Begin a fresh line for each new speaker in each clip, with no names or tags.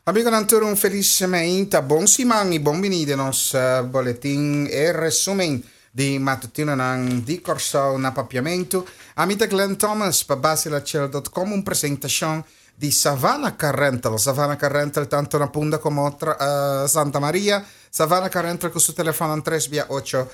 Amigo Nanturo, un felicemente buon simang e benvenuti al nostro boletim e resumen di mattutino di corso na papiamento. Amita Glenn Thomas, per basilacel.com, un presentazione di Savannah Carrental. Savannah Carrental, tanto una punta come Santa Maria. Savannah Carrental con su telefono en 3 via 8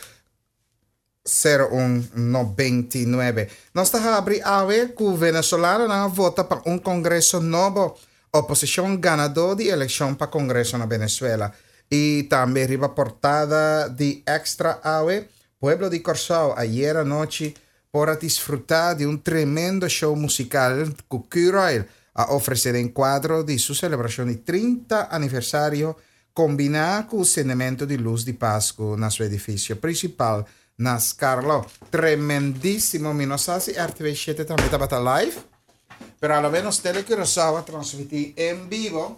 0199. Nostra abri ave cu venezolano na vota per un congresso nuovo. Oposición ganador de elección para Congreso en Venezuela. Y también arriba portada de Extra Ave, Pueblo de Corsao, ayer anoche, para disfrutar de un tremendo show musical que Curail a ofrecer en cuadro de su celebración de 30 aniversario, combinado con el encendimiento de luz de Pascua en su edificio principal, Nas Carlo. Tremendísimo, mi no sé si RTV7 también está live. Pero a lo menos Tele Curaçao transmitir en vivo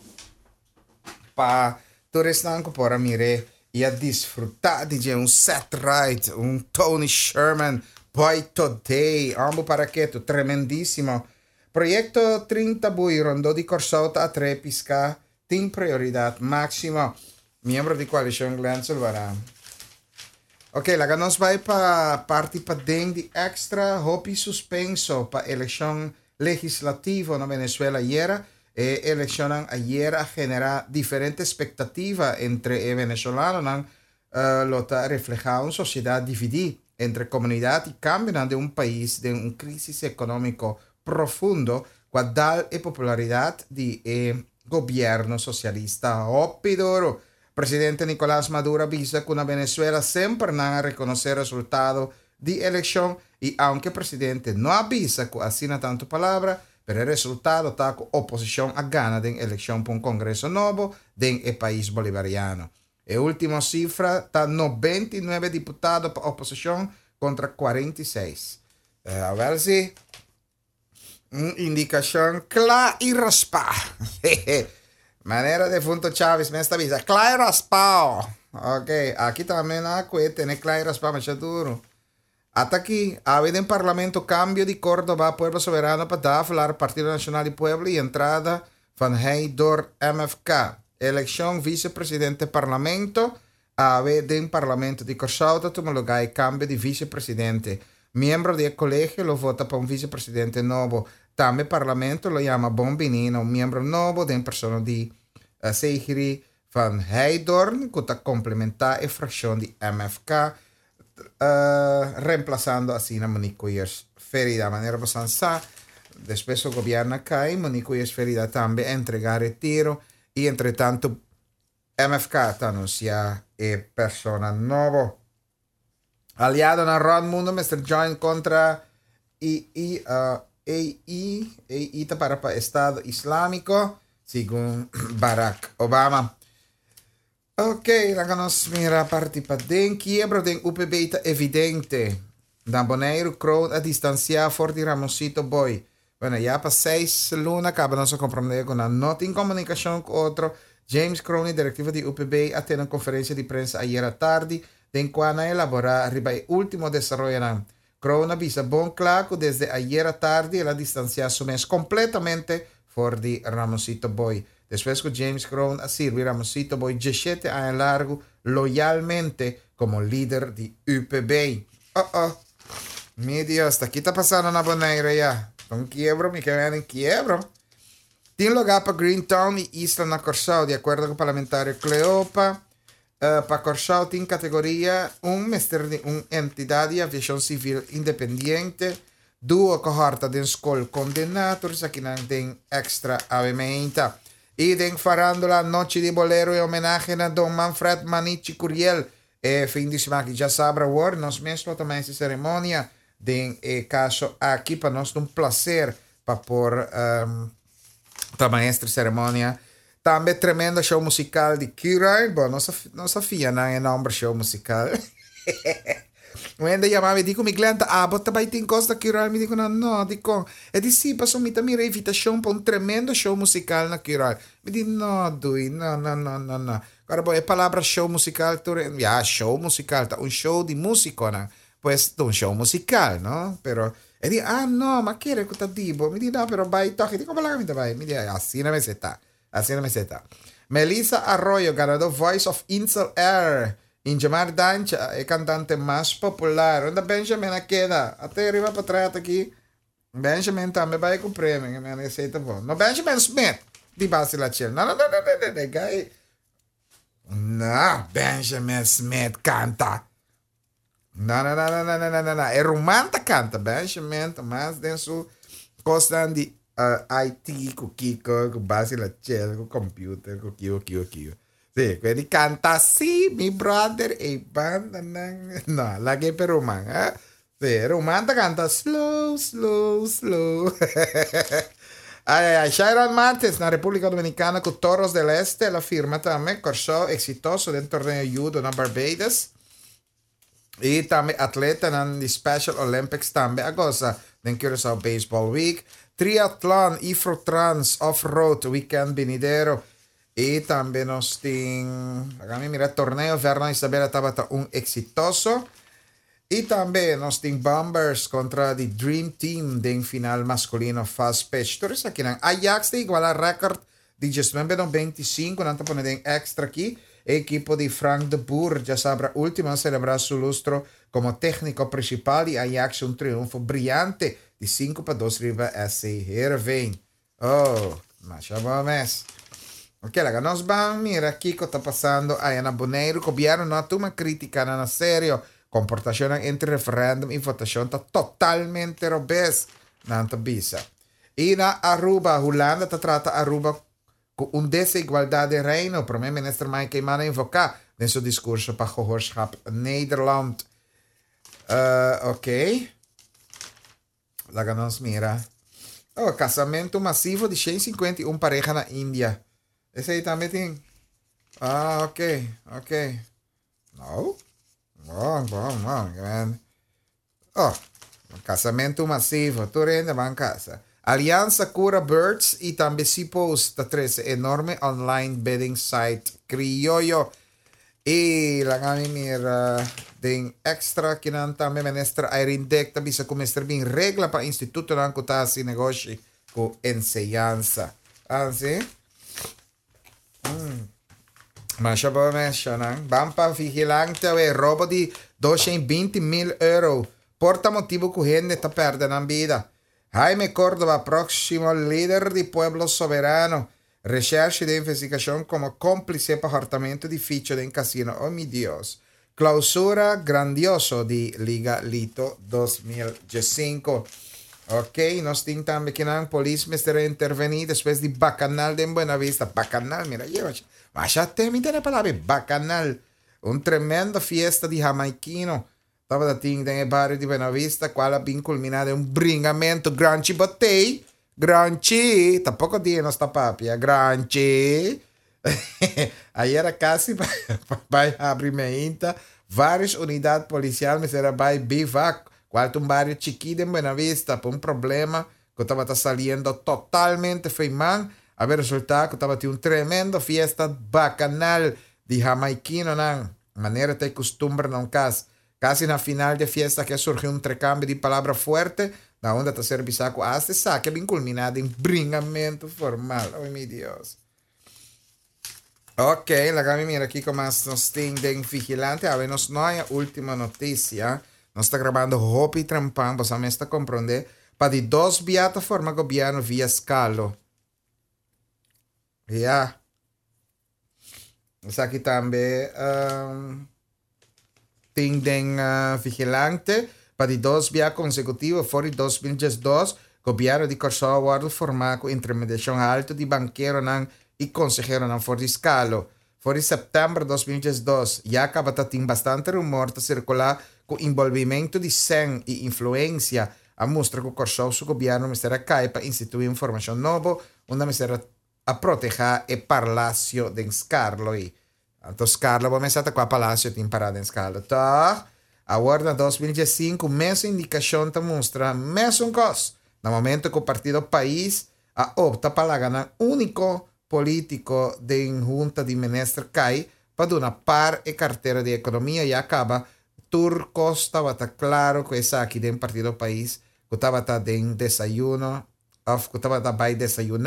para todos que para mirar y a disfrutar de un Seth Wright, un Tony Sherman, Boy Today, ambos para que tremendísimo. Proyecto 30 Bui Rondo de Curaçao a 3 pisca, tiene prioridad máxima. Miembro de coalición Glenn Silvarán. Ok, la que nos va para parte para de extra hopi suspenso para elección legislativo en Venezuela ayer. Eleccionan ayer a generar diferentes expectativas entre venezolanos. Lo está reflejado en sociedad dividida entre comunidad y cambio de un país de una crisis económico profundo, cual da popularidad de gobierno socialista. Opidoro. Presidente Nicolás Maduro avisa que una Venezuela siempre no va a reconocer el resultado de elección y aunque el presidente no avisa que asina tanto palabra, pero el resultado está con oposición a gana de elección por un congreso nuevo en el país bolivariano. La última cifra está 99 diputados para oposición contra 46. A ver si indicación clara y raspa. Manera de Funto Chávez me está avisa. Clara y raspado. Ok, aquí también tiene clara y raspado, me echa duro. Hasta aquí, ha habido en Parlamento cambio de Córdoba, Pueblo Soberano para hablar Partido Nacional y Pueblo y entrada Van Heydor MFK. Elección vicepresidente Parlamento, ha habido en Parlamento de Curaçao, homologar cambio de vicepresidente. Miembro del colegio lo vota para un vicepresidente nuevo. También Parlamento lo llama Bombinino, un miembro nuevo de persona de Segiri Van Heydorn, que está complementar la fracción de MFK. Reemplazando así a Monique Cuyers Ferida de manera bastante. Después el gobierno cae, Monique Cuyers Ferida también entrega retiro y entre tanto MFK anuncia persona nuevo. Aliado en el Ron Mundo, Mr. John contra AI para Estado Islámico, según Barack Obama. Ok, dan gaan ons mira parte para den quiebra den UPB está evidente. Dan Bonaire Crown a distanciar for di Ramosito Boy. Bueno, ya para 6 lunas acaba nos comprender con una nota en comunicación con otro. James Crowley, directivo de UPB, ha tenido una conferencia de prensa ayer a tarde, en cual elaborar arriba el último desarrollo. Crowley avisa bon claro desde ayer a tarde la distancia su mes completamente for di Ramosito Boy. Después que James Crown a servir Ramosito Boy 17 años largo loyalmente como líder de UPB. Mi Dios, hasta aquí está pasando una bonaire ya. Con quiebro, me quedan en quiebro. Tiene lugar para Greentown y Isla na Curaçao, de acuerdo con el parlamentario Cleopa. Para Curaçao tiene categoría una entidad de aviación civil independiente. Due cohorta de escola condenados aquí en extra avementa. Y den farandola Noche de Bolero en homenaje a Don Manfred Manichi Curiel. Fin de semana que ya sabrá word, nos mesmo también esta ceremonia. De caso aquí para nosotros un placer para por también esta ceremonia. También tremendo show musical de Kira. Bueno, no sabía nada en nombre show musical. Quando chiamava e dico mi cliente, bota vai in costa Kira. Mi dicono no, dico, e di sì, passo mi mira invitazione per un tremendo show musical na Kira. Mi dico no, Dui, no. Agora, poi, a palavra show musical, show musical, un show di musica, no? Pues, un show musical, no? Pero, e dico, no, ma che era questa tipo? Mi dico, no, però vai, tocchi, dico, ma la camita vai. Mi dico, sì, una vez está. Assim na meseta. Melissa Arroyo, ganador Voice of Insel Air. Injamar Dancha, é cantante mais popular. Onde Benjamin queda? Até arriba para trás aqui. Benjamin também vai com o prêmio. Que me receita bom. No Benjamin Smith. De base lá, tchau. Não. Guy. Não, Benjamin Smith canta. Não. É Romanta canta. Benjamin, mas dentro costa de IT, com Kiko, com base lá, tchau, com computer, com Kio. Sì, quindi canta sì, mi brother, e banda. No, la che per Roman, Sì, Romanta canta slow. Sharon Martins, na República Dominicana, con Toros del Este, la firma también, corso exitoso del torneo judo na Barbados. E también atleta na Special Olympics también, a cosa den Curaçao Baseball Week. Triathlon, Ifrotrans, Off-Road, Weekend Venidero. E também nós temos, torneio Vernon Isabela estava exitoso. E também nós temos Bombers contra the Dream Team em final masculino fast pitch. Tudo isso aqui, né? Ajax tem igual a recorde de 25, não está pondo extra aqui. A equipe de Frank de Boer já sabe a última celebrar seu lustro como técnico principal e Ajax triunfo brilhante de 5-2 riba SC Heerenveen. Oh, mas já vamos. Ok, laga, nós vamos, mira aqui que está passando aí na Boneiro, que vieram na turma crítica na sério, comportação entre referendum e votação está totalmente robês na Antabisa. E na Aruba, Holanda está trata Aruba com desigualdade de reino, o primeiro-ministro Mike Emana invocar em seu discurso para gehoorschap Nederland. Ok. Laga, nós mira. Oh, casamento massivo de 151 parejas na Índia. Esse aí também tem. Ok. Não? Bom. Oh, casamento massivo. Tu rende van casa. Aliança Cura Birds e também se posta 13 enorme online bidding site criollo. E la kami mira den extra que não também ministra Irindec também se começar bem regra para instituto ng kutasi negócio com enseñanza. Assim? Mas já vou mexer, né? Bampa vigilante é roubo de 220.000 euros. Porta motivo que gente está perdendo a vida. Jaime Córdoba, próximo líder de Pueblo Soberano. Recherche de investigação como cúmplice para hartamento de ficha de casino. Oh, meu Deus. Clausura grandioso de Liga Lito 2015. Ok, nós temos também que a polícia estará intervenir depois de Bacanal de Buena Vista. Bacanal, mira, mas já tem a palavra Bacanal. Tremenda fiesta de jamaiquino. Estava no bairro de Buena Vista, qual a bem culminada um bringamento grande botei. Grande, tampouco dia nós tá papia, grande. Aí era quase para abrir minha várias unidades policiais, mas era para bivac. Qual bairro chiquito em Buena Vista, por problema que estava saliendo totalmente feimão. A ver, resultado que estava tendo tremenda fiesta bacanal de jamaiquino, não. Maneira de costumbre, não caso. Casi na final de fiesta que surgiu recambio de palavra forte, da onde está serviçado hasta saque bem culminado em bringamento formal. Oh, meu Deus. Ok, la mira aqui como nós temos de vigilante. A ver, nós não é a última notícia. Nós está gravando Hopi Trampam, você me está compreendendo? Para de 2 plataformas governo via scalo. Yeah. Isso aqui também tem vigilante para de 2 dias consecutivos fora 2012, governo de Curaçao guarda formado com intermediação alta de banqueiro e consejero fora de scalo. Fora setembro de 2012, já acaba de ter bastante rumor de circular com envolvimento de SEM e influência. A mostra que o Curaçao su governo será cai para instituir informação nova, onde será a proteger o Palácio de Scarlo. Então, Scarlo, vamos estar com o Palácio de parada em Scarlo. Tá? Agora, em 2015, mesma indicação te mostra, mesmo coisa. No momento que o Partido País opta para ganhar único político de junta de ministro cai para dar par e carteira de economia e acaba Turco estava claro que essa aqui do Partido País que estava em desayuno, que estava vai desayunar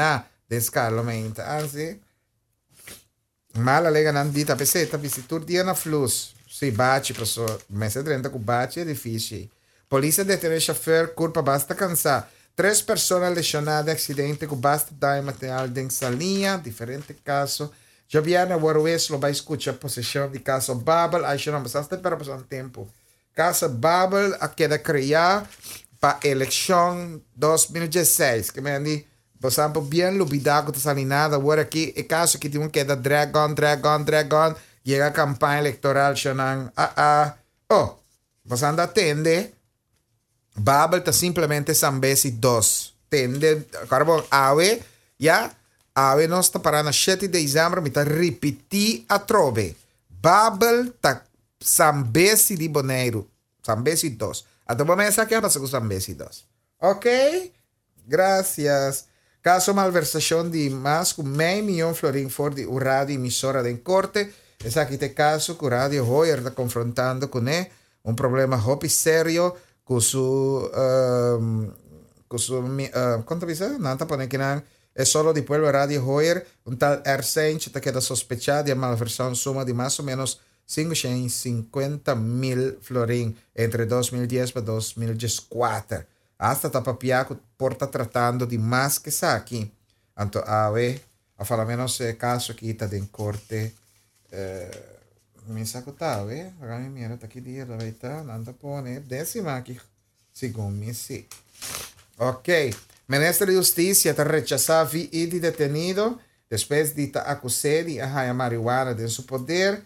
descalamente. Anzi, mala lega non dita peseta, visitur dia na flus. Si baci, passo mese 30 con baci è difficile. Polizia detiene il chauffeur, colpa basta cansare. 3 persone lesionate, accidente con basta dai material de salinha, differente caso. Jobiana Warwes lo vai escuchar posesión de caso Babel, aí não basta para passar um tempo. Caso Babel a queda criar para eleição 2016, que me andi, por exemplo, bem lubidago de salinada, agora aqui é caso que tem um queda dragon, chega a campanha eleitoral, chanan, você anda atende, Babel está simplesmente Zambesi 2. Tende, carbon ave, ja, ave nós está parando 7 de dezembro, me está repetir a trove. Babel está Zambesi de Boneiro, Zambesi 2. Até o momento aqui passa com Zambesi 2. Ok? Gracias. Caso malversação de mais com meio milhão florim for de rádio emissora de corte. Esse aqui tem caso que o rádio Hoyer está confrontando com ele um problema hobby sério com su quanto dice? Nanta pone que não é solo di pueblo radio Hoyer un tal Ersench que queda sospechado de malversação suma de mais ou menos 550.000 florim entre 2010 para 2014. Hasta tapapiaco porta tratando de mais que isso aqui. Então, a falar menos caso que está em corte mi saco tave, ragazzi mira, tá aqui dia, vai estar, nanda pone, décima aqui, segundo me sim. Ok, Ministro de Justiça está rechazando e de detenido, depois de estar acusado de a marihuana de seu poder,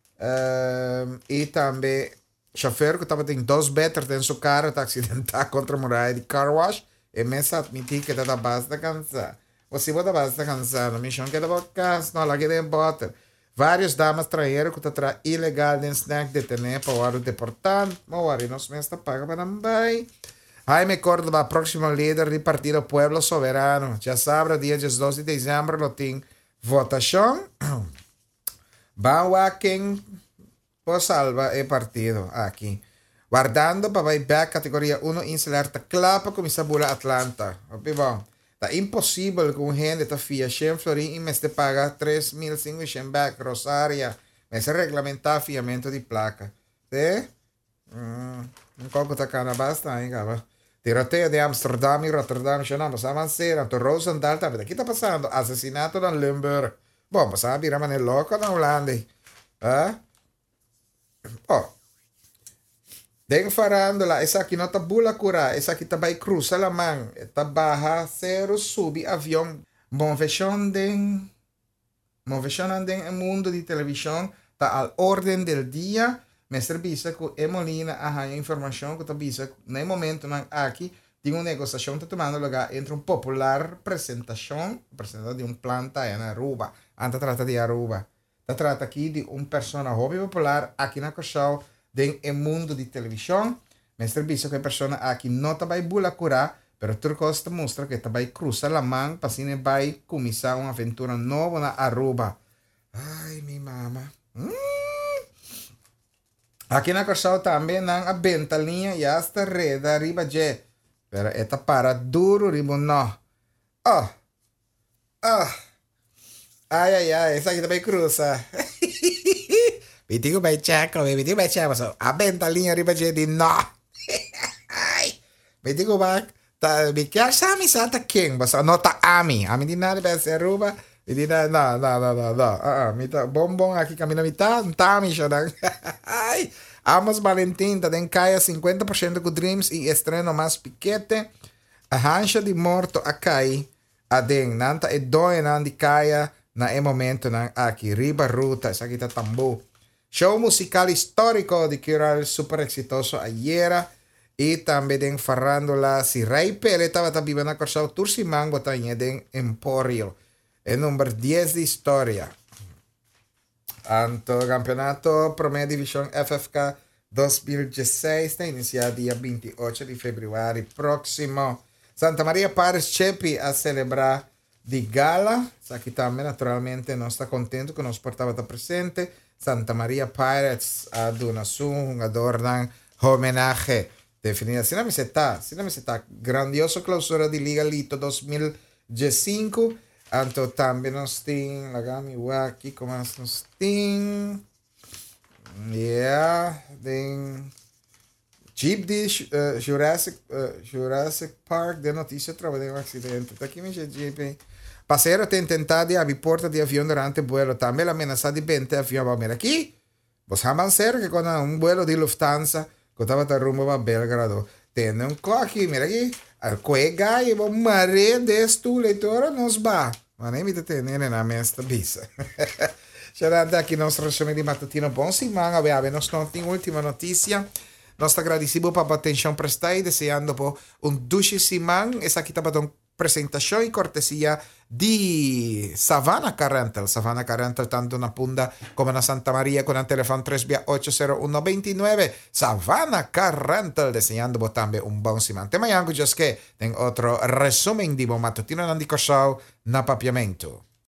e também, chofer que estava em 2 metros em seu carro, está acidentado contra a muralha de car wash, e mesmo admitir que está da base da cansar. Você vai da base da cansar, não me chama que da boca, não, lá que tem bota. Várias damas traíram que está ilegal de snack detener para o ano deportado. Mas o ano nos está paga para também. Jaime Córdoba, próximo líder do Partido Pueblo Soberano. Já sabe, dia 12 de dezembro, não tem votação. Vamos a quem salva o partido aqui. Guardando para vai back categoria 1 insular, está clapa com essa bula Atlanta. Ok, bom. Tá impossível com gente tá fia 100 florim e mês de paga 3.500 back Rosária. Mas regulamentar fiamento de placa. Né? Coco tá cana basta, hein, cara. Tiroteio de Amsterdam e Rotterdam, chamamos avançar. Então, Rosendal, tá vendo? O que tá passando? Assassinato na Limburg. Bom, mas sabe, era mané louco na Holanda. Den farandola, essa aqui não está bula cura, essa aqui está vai cruzar a mão, está barra, zero, sube, avião, movimento den mundo de televisão, está à ordem do dia, mas serviço com Emolina, a informação que está vista, no momento aqui, tem uma negociação que está tomando lugar entre um popular apresentação de uma planta em Aruba, antes trata de Aruba, trata aqui de uma pessoa hobby popular aqui na Cochau, em mundo de televisão, mas serviço que a pessoa aqui não está vai bula curar, pero turcosta mostra que está vai cruzar a mão para assim vai começar uma aventura nova na Aruba. Ai, minha mama. Aqui na Corsal também na ventalinha e hasta reda riba je, pero esta para duro ribo não. Ai, essa aqui também cruza. Vitico vai checo, vitico vai checo, so a ventalinha riba je di no. Vitico vai ta bicar sami santa king, basta nota ami di nada vai ser Aruba, di na mita bombom aqui caminho mitad, tami shodan. Ai, Amos Valentim ta den caia 50% com Dreams e estreno mais piquete. A hancha de morto a cai, a den nanta e doe nan di caia na e momento nan aqui riba ruta, essa aqui tá tambu. Show musical histórico de que era super exitoso ayer y también en farándula si Ray Pérez estaba también en la Corsao Tursimango también en Emporio el número 10 de historia anto campeonato Promedio División FFK 2016 está iniciado día 28 de febrero próximo. Santa María Pares Chepi a celebrar de gala, aquí también naturalmente no está contento que nos portaba estar presente. Santa María Pirates a donação, adornan homenaje. Definida, si no me está, grandioso clausura de Liga Lito 2015. Anto también nos ting, lagami waki, como nos ting. Yeah, ding. Jeep di Jurassic Park, de noticia trova de un accidente. Aqui me Jeep. Passageiro tem tentado abrir porta de avião durante o vuelo. Também ameaçado de 20 avião. Mira aqui, vos jaman ser que con un vuelo de Lufthansa, que estaba rumbo a Belgrado, tiene un coque, mira aquí, al cuega y va mare de estu leitora nos va. Ma nem mi tenere na mesta bisa. C'era aqui nostro resume di mattutino buon settimana, abbiamo nostra ultima notizia. Nostra agradecido para a atenção prestada e desejando por dulce semana. Essa aqui estava uma apresentação e cortesia di Savannah Car Rental. Savannah Car Rental tanto na Punda come na Santa Maria con il telefono 3 80129. Savannah Car Rental desejando por también un buon semana. Tema yango just che ten otro resumen di buon mattutino nandico show na papiamento.